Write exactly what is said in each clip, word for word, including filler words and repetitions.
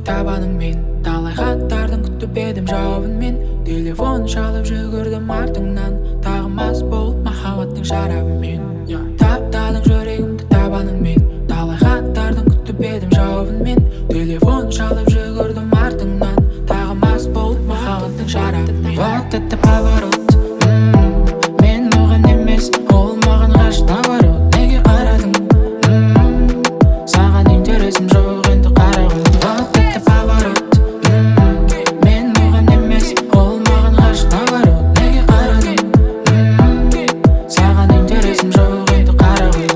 табаның мен талай хаттардың күтіп едім жауабын мен телефон шалып жүгірдім артыңнан тағы мас болып махаббаттың шарабымен таптадың жүрегімді табаның мен талай хаттардың күтіп едім жауабын мен телефон шалып жүгірдім артыңнан тағы мас болып махаббаттың шарабымен вот это поворот мен оған емес ол маған ғашық наоборот неге қарадың саған интересім жоқ енді қарағым вот это поворот мен оған емес ол маған ғашық наоборот неге қарадың саған интересім жоқ енді қарағым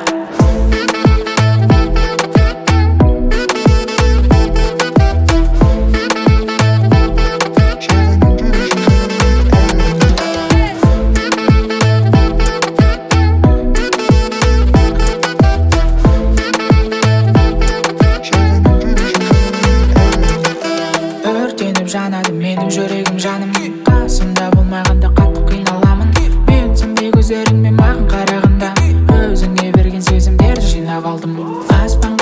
өртеніп жанады менің жүрегім жаным қасымда болмағанда қатты қиналамын мен сенбей көздеріңмен маған қарағанда өзіңе берген сезімдерді жинап алдым аспан